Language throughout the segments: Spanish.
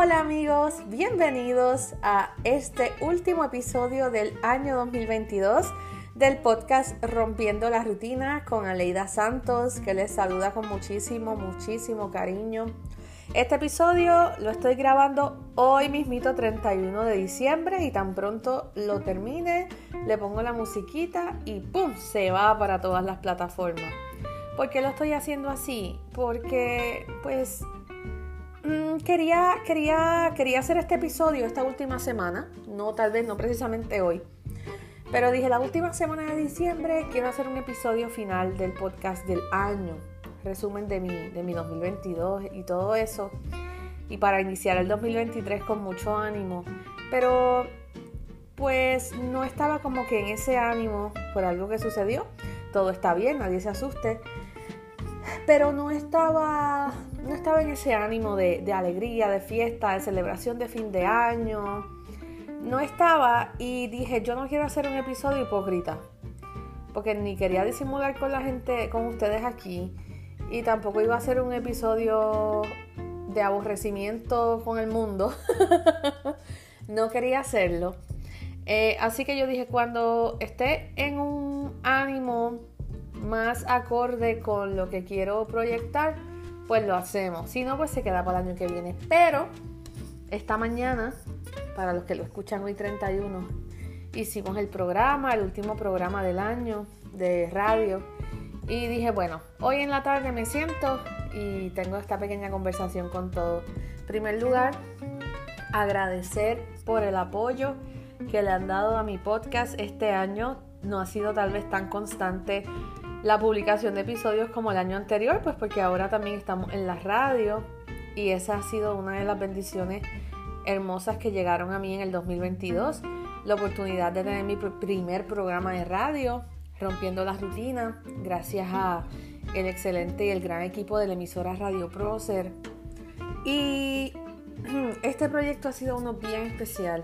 Hola amigos, bienvenidos a este último episodio del año 2022 del podcast Rompiendo la Rutina con Aleida Santos, que les saluda con muchísimo cariño. Este episodio lo estoy grabando hoy mismito 31 de diciembre y tan pronto lo termine, le pongo la musiquita y ¡pum! Se va para todas las plataformas. ¿Por qué lo estoy haciendo así? Porque pues quería hacer este episodio esta última semana, tal vez no precisamente hoy, pero dije la última semana de diciembre quiero hacer un episodio final del podcast del año, resumen de mi 2022 y todo eso, y para iniciar el 2023 con mucho ánimo, pero pues no estaba como que en ese ánimo por algo que sucedió. Todo está bien, nadie se asuste, pero no estaba en ese ánimo de alegría, de fiesta, de celebración de fin de año. No estaba y dije, yo no quiero hacer un episodio hipócrita, porque ni quería disimular con la gente, con ustedes aquí, y tampoco iba a ser un episodio de aborrecimiento con el mundo. No quería hacerlo. Así que yo dije, cuando esté en un ánimo más acorde con lo que quiero proyectar, pues lo hacemos. Si no, pues se queda para el año que viene. Pero esta mañana, para los que lo escuchan hoy 31, hicimos el último programa del año de radio. Y dije, bueno, hoy en la tarde me siento y tengo esta pequeña conversación con todos. En primer lugar, agradecer por el apoyo que le han dado a mi podcast este año. No ha sido tal vez tan constante la publicación de episodios como el año anterior, pues porque ahora también estamos en la radio y esa ha sido una de las bendiciones hermosas que llegaron a mí en el 2022, la oportunidad de tener mi primer programa de radio, Rompiendo la Rutina, gracias a el excelente y el gran equipo de la emisora Radio Prócer. Y este proyecto ha sido uno bien especial,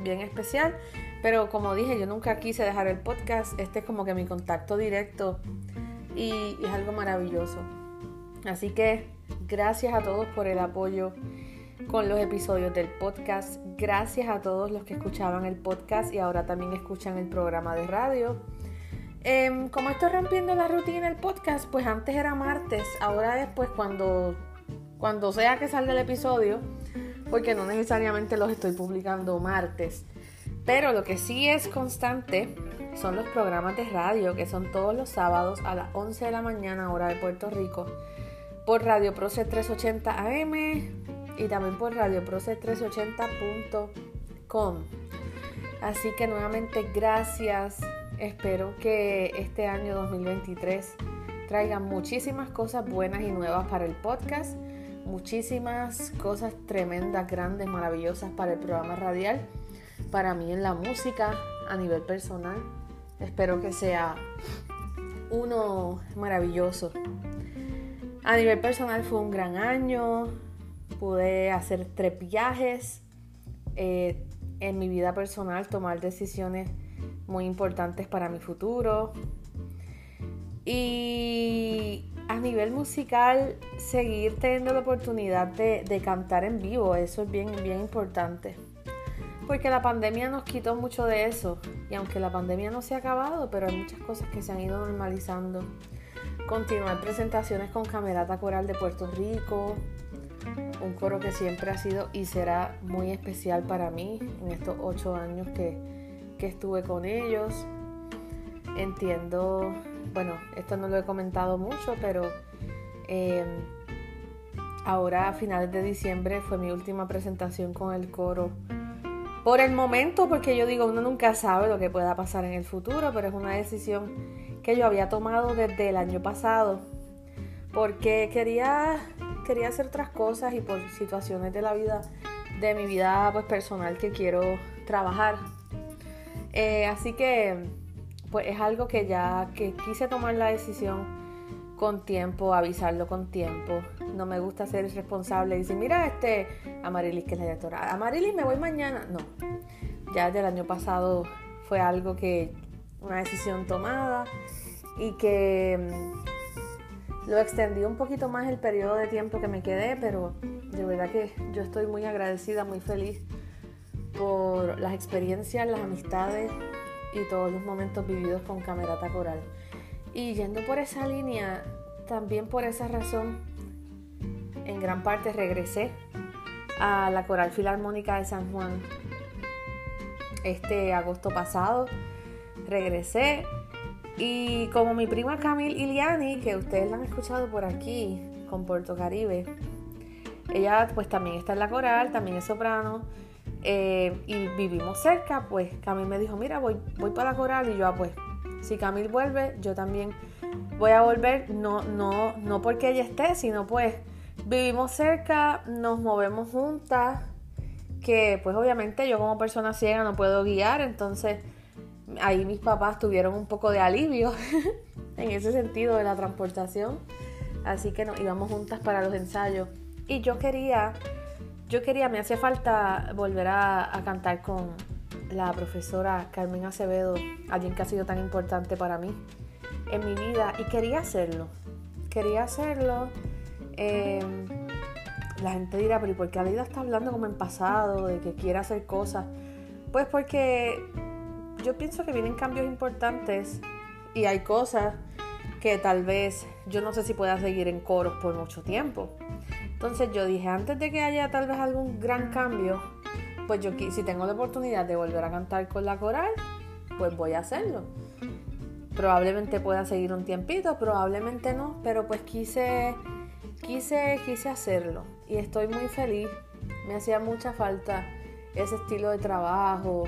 pero como dije, yo nunca quise dejar el podcast. Este es como que mi contacto directo y es algo maravilloso. Así que gracias a todos por el apoyo con los episodios del podcast. Gracias a todos los que escuchaban el podcast y ahora también escuchan el programa de radio. Como estoy rompiendo la rutina del podcast, pues antes era martes, ahora es pues cuando sea que salga el episodio, porque no necesariamente los estoy publicando martes. Pero lo que sí es constante son los programas de radio, que son todos los sábados a las 11 de la mañana, hora de Puerto Rico, por Radio Prócer 380 AM y también por radioprocer380.com. Así que nuevamente gracias. Espero que este año 2023 traiga muchísimas cosas buenas y nuevas para el podcast, muchísimas cosas tremendas, grandes, maravillosas para el programa radial, para mí en la música, a nivel personal. Espero que sea uno maravilloso. A nivel personal fue un gran año, pude hacer 3 viajes, en mi vida personal tomar decisiones muy importantes para mi futuro, y a nivel musical seguir teniendo la oportunidad de cantar en vivo. Eso es bien importante, porque la pandemia nos quitó mucho de eso, y aunque la pandemia no se ha acabado, pero hay muchas cosas que se han ido normalizando. Continuar presentaciones con Camerata Coral de Puerto Rico, un coro que siempre ha sido y será muy especial para mí en estos 8 años que estuve con ellos. Entiendo, bueno, esto no lo he comentado mucho, pero ahora a finales de diciembre fue mi última presentación con el coro. Por el momento, porque yo digo, uno nunca sabe lo que pueda pasar en el futuro, pero es una decisión que yo había tomado desde el año pasado, porque quería hacer otras cosas y por situaciones de la vida, de mi vida pues personal, que quiero trabajar. Así que pues es algo que quise tomar la decisión con tiempo, avisarlo con tiempo. No me gusta ser irresponsable y decir, mira, Amarilis, que es la directora, Amarilis, me voy mañana. No, ya desde el año pasado fue algo una decisión tomada, y que lo extendí un poquito más el periodo de tiempo que me quedé, pero De verdad que yo estoy muy agradecida, muy feliz por las experiencias, las amistades y todos los momentos vividos con Camerata Coral. Y yendo por esa línea, también por esa razón, en gran parte regresé a la Coral Filarmónica de San Juan este agosto pasado. Regresé y como mi prima Camille Iliani, que ustedes la han escuchado por aquí con Puerto Caribe, ella pues también está en la coral, también es soprano, y vivimos cerca. Pues Camille me dijo, mira, voy para la coral, y yo, pues si Camille vuelve, yo también voy a volver, no porque ella esté, sino pues vivimos cerca, nos movemos juntas, que pues obviamente yo como persona ciega no puedo guiar, entonces ahí mis papás tuvieron un poco de alivio en ese sentido de la transportación, así que nos íbamos juntas para los ensayos. Y yo quería, me hacía falta volver a cantar con la profesora Carmen Acevedo, alguien que ha sido tan importante para mí en mi vida, y quería hacerlo. La gente dirá, pero ¿y por qué Aleida está hablando como en pasado, de que quiere hacer cosas? Pues porque yo pienso que vienen cambios importantes y hay cosas que tal vez yo no sé si pueda seguir en coros por mucho tiempo. Entonces yo dije, antes de que haya tal vez algún gran cambio, pues yo si tengo la oportunidad de volver a cantar con la coral, pues voy a hacerlo. Probablemente pueda seguir un tiempito, probablemente no, pero pues quise hacerlo y estoy muy feliz. Me hacía mucha falta ese estilo de trabajo,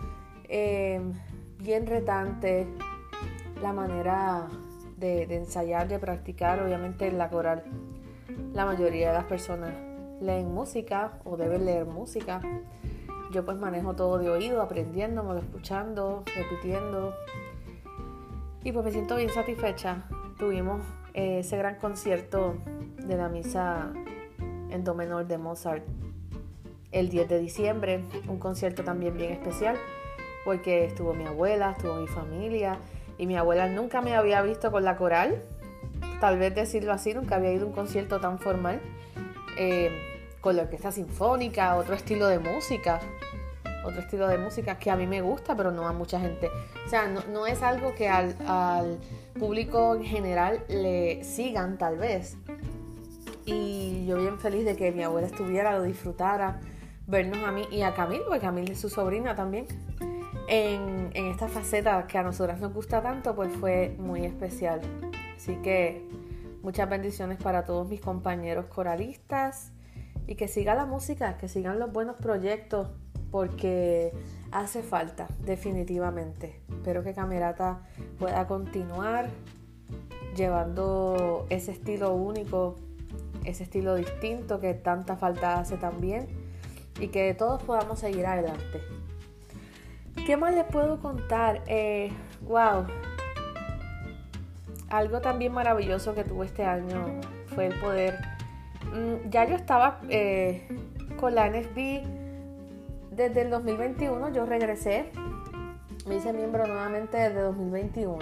bien retante, la manera de ensayar, de practicar. Obviamente en la coral la mayoría de las personas leen música o deben leer música. Yo pues manejo todo de oído, aprendiéndolo, escuchando, repitiendo, y pues me siento bien satisfecha. Tuvimos ese gran concierto de la misa en do menor de Mozart el 10 de diciembre, un concierto también bien especial porque estuvo mi abuela, estuvo mi familia, y mi abuela nunca me había visto con la coral, tal vez decirlo así, nunca había ido a un concierto tan formal, con la orquesta sinfónica, otro estilo de música que a mí me gusta, pero no a mucha gente. O sea, no es algo que al público en general le sigan tal vez. Y yo bien feliz de que mi abuela estuviera, lo disfrutara, vernos a mí y a Camille, porque Camille es su sobrina también, en esta faceta que a nosotras nos gusta tanto, pues fue muy especial. Así que muchas bendiciones para todos mis compañeros coralistas, y que siga la música, que sigan los buenos proyectos, porque hace falta, definitivamente. Espero que Camerata pueda continuar llevando ese estilo único, ese estilo distinto que tanta falta hace también, y que todos podamos seguir adelante. ¿Qué más les puedo contar? Wow, algo también maravilloso que tuve este año fue el poder, ya yo estaba con la NFB desde el 2021, yo regresé, me hice miembro nuevamente desde 2021,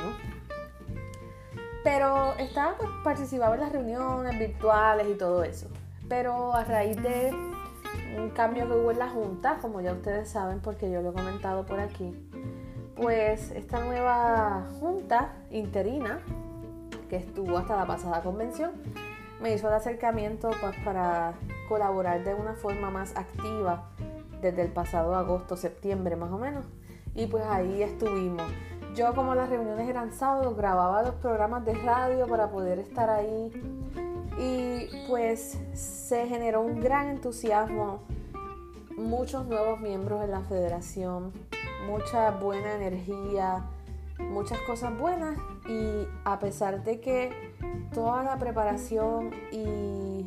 pero estaba, pues, participaba en las reuniones virtuales y todo eso. Pero a raíz de un cambio que hubo en la junta, como ya ustedes saben porque yo lo he comentado por aquí, pues esta nueva junta interina, que estuvo hasta la pasada convención, me hizo el acercamiento, pues, para colaborar de una forma más activa desde el pasado agosto, septiembre más o menos, y pues ahí estuvimos. Yo, como las reuniones eran sábados, grababa los programas de radio para poder estar ahí, y pues se generó un gran entusiasmo, muchos nuevos miembros en la federación, mucha buena energía, muchas cosas buenas, y a pesar de que toda la preparación y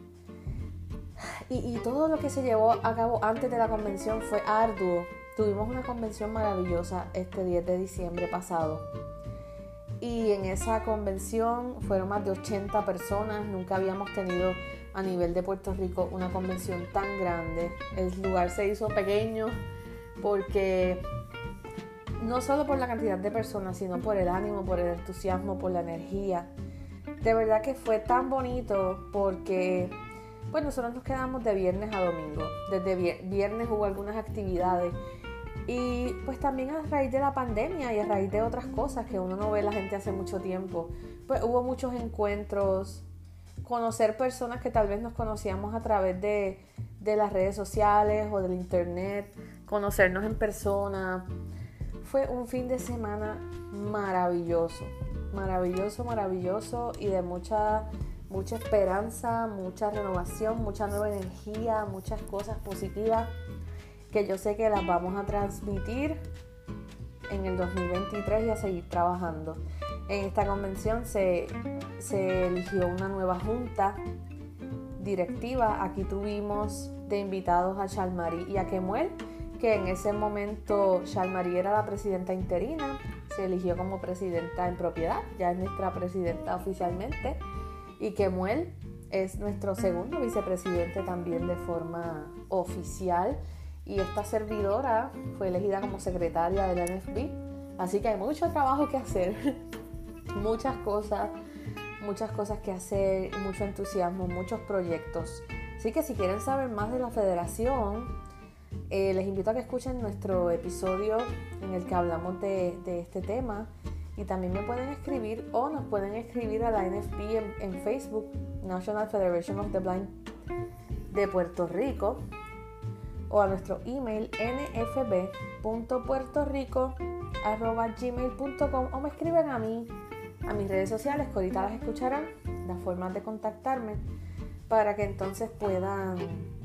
todo lo que se llevó a cabo antes de la convención fue arduo, tuvimos una convención maravillosa este 10 de diciembre pasado, y en esa convención fueron más de 80 personas. Nunca habíamos tenido a nivel de Puerto Rico una convención tan grande. El lugar se hizo pequeño porque no solo por la cantidad de personas, sino por el ánimo, por el entusiasmo, por la energía. De verdad que fue tan bonito porque pues nosotros nos quedamos de viernes a domingo. Desde viernes hubo algunas actividades. Y pues también a raíz de la pandemia y a raíz de otras cosas que uno no ve la gente hace mucho tiempo, pues hubo muchos encuentros, conocer personas que tal vez nos conocíamos a través de las redes sociales o del internet, conocernos en persona. Fue un fin de semana maravilloso, maravilloso, maravilloso y de mucha esperanza, mucha renovación, mucha nueva energía, muchas cosas positivas que yo sé que las vamos a transmitir en el 2023 y a seguir trabajando. En esta convención se eligió una nueva junta directiva. Aquí tuvimos de invitados a Chalmarí y a Kemuel, que en ese momento Chalmarí era la presidenta interina, se eligió como presidenta en propiedad, ya es nuestra presidenta oficialmente, y Kemuel es nuestro segundo vicepresidente también de forma oficial, y esta servidora fue elegida como secretaria del NFB, así que hay mucho trabajo que hacer, muchas cosas que hacer, mucho entusiasmo, muchos proyectos. Así que si quieren saber más de la federación, les invito a que escuchen nuestro episodio en el que hablamos de este tema, y también me pueden escribir o nos pueden escribir a la NFB en Facebook, National Federation of the Blind de Puerto Rico, o a nuestro email nfb.puertorico@gmail.com, o me escriben a mí, a mis redes sociales, que ahorita las escucharán, las formas de contactarme, para que entonces puedan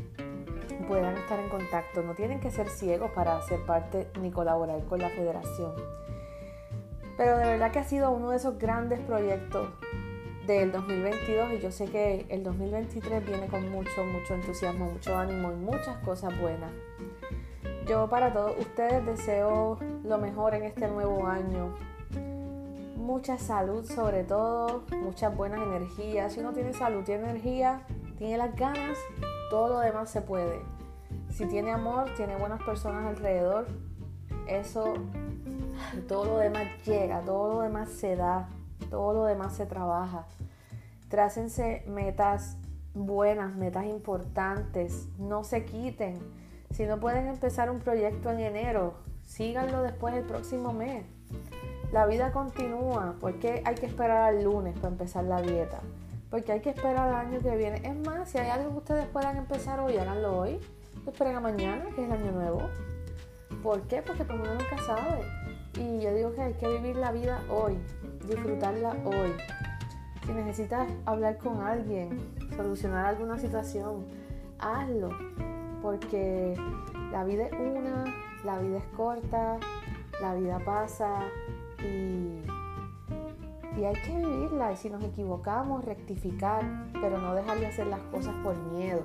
estar en contacto. No tienen que ser ciegos para ser parte ni colaborar con la federación. Pero de verdad que ha sido uno de esos grandes proyectos del 2022, y yo sé que el 2023 viene con mucho entusiasmo, mucho ánimo y muchas cosas buenas. Yo para todos ustedes deseo lo mejor en este nuevo año. Mucha salud sobre todo, muchas buenas energías. Si uno tiene salud, tiene energía, tiene las ganas, todo lo demás se puede. Si tiene amor, tiene buenas personas alrededor, eso, todo lo demás llega, todo lo demás se da, todo lo demás se trabaja. Trácense metas buenas, metas importantes, no se quiten. Si no pueden empezar un proyecto en enero, síganlo después el próximo mes. La vida continúa. ¿Por qué hay que esperar al lunes para empezar la dieta? Porque hay que esperar al año que viene. Es más, si hay algo que ustedes puedan empezar hoy, háganlo hoy. No esperen a mañana, que es el año nuevo. ¿Por qué? Porque pues uno nunca sabe. Y yo digo que hay que vivir la vida hoy, disfrutarla hoy. Si necesitas hablar con alguien, solucionar alguna situación, hazlo. Porque la vida es una, la vida es corta, la vida pasa y hay que vivirla. Y si nos equivocamos, rectificar, pero no dejar de hacer las cosas por miedo.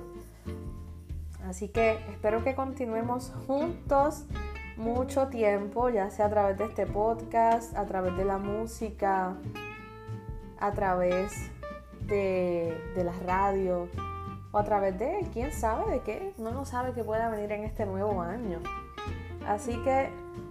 Así que espero que continuemos juntos mucho tiempo, ya sea a través de este podcast, a través de la música, a través de las radios, o a través de quién sabe de qué, uno no sabe qué pueda venir en este nuevo año. Así que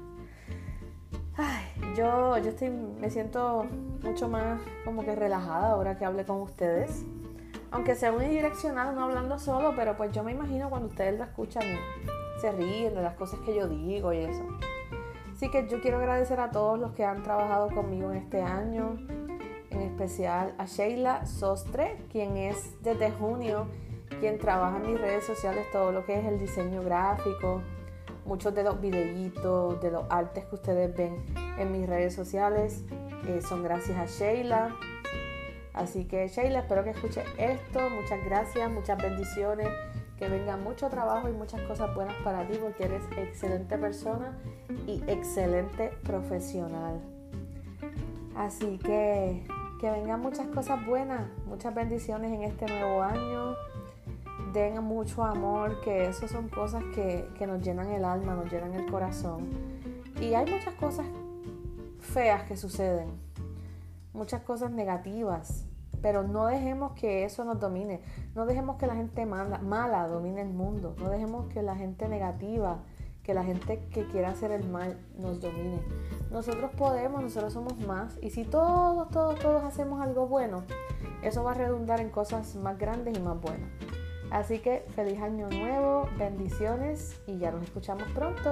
yo me siento mucho más como que relajada ahora que hable con ustedes, aunque sea unidireccional, no hablando solo, pero pues yo me imagino cuando ustedes lo escuchan se ríen de las cosas que yo digo y eso. Así que yo quiero agradecer a todos los que han trabajado conmigo en este año, en especial a Sheila Sostre, quien es desde junio quien trabaja en mis redes sociales todo lo que es el diseño gráfico. Muchos de los videitos, de los artes que ustedes ven en mis redes sociales son gracias a Sheila. Así que Sheila, espero que escuches esto. Muchas gracias, muchas bendiciones. Que venga mucho trabajo y muchas cosas buenas para ti, porque eres excelente persona y excelente profesional. Así que vengan muchas cosas buenas, muchas bendiciones en este nuevo año. Den mucho amor, que eso son cosas que nos llenan el alma, nos llenan el corazón. Y hay muchas cosas feas que suceden, muchas cosas negativas, pero no dejemos que eso nos domine. No dejemos que la gente mala domine el mundo. No dejemos que la gente negativa, que la gente que quiera hacer el mal nos domine. Nosotros podemos, nosotros somos más. Y si todos hacemos algo bueno, eso va a redundar en cosas más grandes y más buenas. Así que feliz año nuevo, bendiciones y ya nos escuchamos pronto.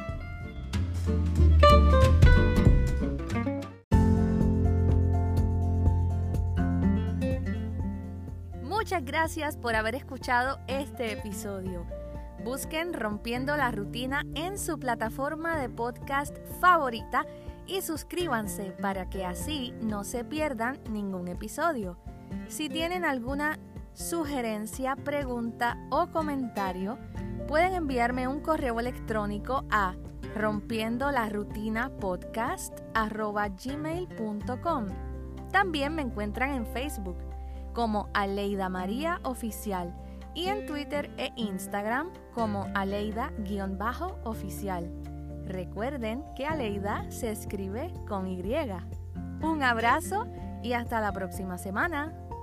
Muchas gracias por haber escuchado este episodio. Busquen Rompiendo la Rutina en su plataforma de podcast favorita y suscríbanse para que así no se pierdan ningún episodio. Si tienen alguna sugerencia, pregunta o comentario, pueden enviarme un correo electrónico a rompiendolarutinapodcast@gmail.com. También me encuentran en Facebook como Aleida María Oficial y en Twitter e Instagram como Aleida_oficial. Recuerden que Aleida se escribe con Y. Un abrazo y hasta la próxima semana.